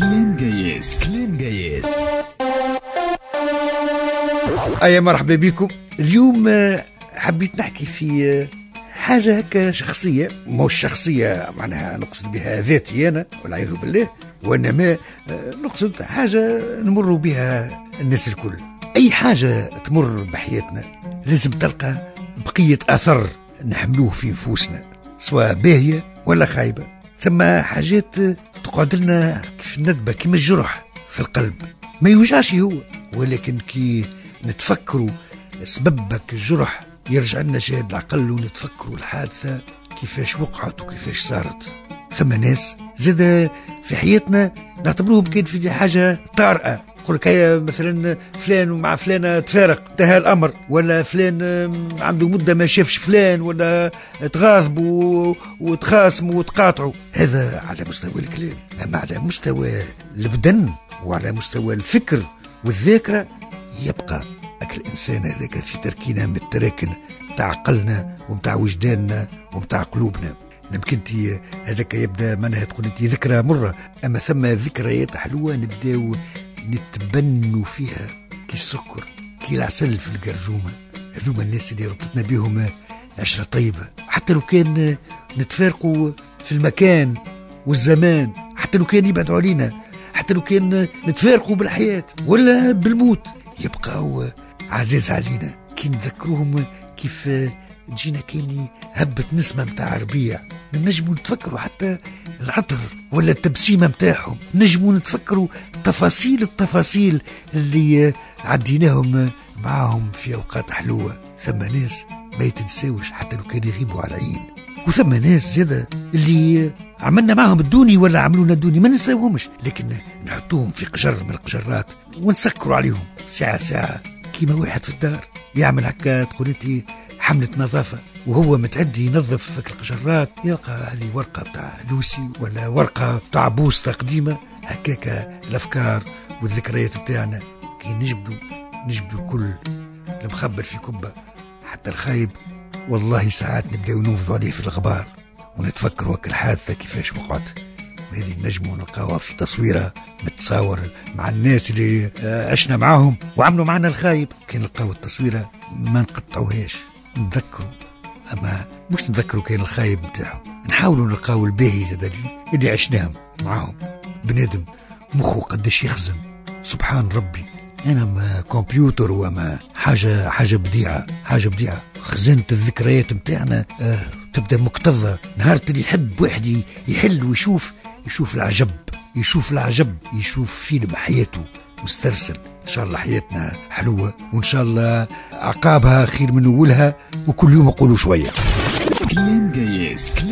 كلام جايز، كلام جايز. أيا مرحبا بكم. اليوم حبيت نحكي في حاجة هكا شخصية، مش شخصية معناها نقصد بها ذاتي أنا والعياذ بالله، وإنما نقصد حاجة نمر بها الناس الكل. أي حاجة تمر بحياتنا لازم تلقى بقية أثر نحملوه في نفوسنا، سواء باهية ولا خايبة. ثم حاجات تقعد لنا كيف الندبة، كيما الجرح في القلب، ما يوجعش هو، ولكن كي نتفكروا سببك الجرح يرجع لنا شاهد العقل، ونتفكروا الحادثة كيفاش وقعت وكيفاش صارت. ثم ناس زاد في حياتنا نعتبروهم كان في حاجة طارئة، يقول لك هيا مثلا فلان ومع فلانة تفارق انتهى الأمر، ولا فلان عنده مدة ما شافش فلان، ولا تغاضبوا وتخاصموا وتقاطعوا. هذا على مستوى الكلام، أما على مستوى البدن وعلى مستوى الفكر والذاكرة يبقى أكل الإنسان هذاك في تركينا من التراكن متاع عقلنا ومتاع وجداننا ومتاع قلوبنا. يمكن هذاك يبدا معناها تقول انت ذكرى مرة، أما ثم ذكريات حلوة نبداو نتبنوا فيها كي السكر كي العسل في القرجومة. هذوما الناس اللي ربطتنا بهم عشرة طيبة، حتى لو كان نتفارقوا في المكان والزمان، حتى لو كان يبعدوا علينا، حتى لو كان نتفارقوا بالحياة ولا بالموت، يبقوا عزيز علينا كي نذكروهم. كيف تجينا كاني هبت نسمة متاع ربيع، نجموا نتفكروا حتى العطر ولا التبسيمة متاعهم، نجموا نتفكروا التفاصيل اللي عديناهم معاهم في أوقات حلوة. ثم ناس ما يتنساوش حتى لو كانوا يغيبوا على العين، وثم ناس زيادة اللي عملنا معهم الدوني ولا عملونا الدوني ما ننساوهمش، لكن نحطوهم في قجر من القجرات ونسكروا عليهم ساعة كيما واحد في الدار يعمل هكا تقول انت حملة نظافة وهو متعدي ينظف في القجرات، يلقى هذه ورقة بتاع لوسي ولا ورقة بتاع بوسطة قديمة هكاك. الأفكار والذكريات بتاعنا كي نجبدوا كل المخبر في كبة، حتى الخايب والله ساعات نبداو ننفضوا عليه في الغبار ونتفكر وك الحادثة كيفاش وقعت. وهذه نجموا نلقاوها في تصويرة متصور مع الناس اللي عشنا معاهم وعملوا معنا الخايب، كي نلقاو التصويرة ما نقطعوهاش، نتذكروا، أما مش نتذكروا كان الخايب متاعهم، نحاولوا نلقاو الباهي زاد اللي عشناهم معاهم. بنادم مخه قدش يخزن، سبحان ربي. أنا ما كمبيوتر وما حاجة بديعة، خزنت الذكريات متاعنا تبدأ مكتظة. نهار اللي يحب واحد يحل ويشوف العجب، يشوف فيلم حياته مسترسل. إن شاء الله حياتنا حلوة، وإن شاء الله عقابها خير من أولها، وكل يوم أقولوا شوية. كلام جايز.